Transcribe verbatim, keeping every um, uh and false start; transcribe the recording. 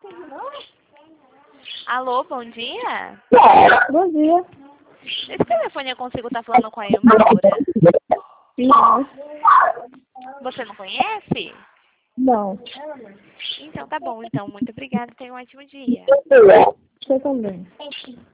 Alô, bom dia? Bom dia. Esse telefone eu consigo estar falando com a irmã Laura? Não. Você não conhece? Não. Então tá bom, então. Muito obrigada. Tenha um ótimo dia. Você também.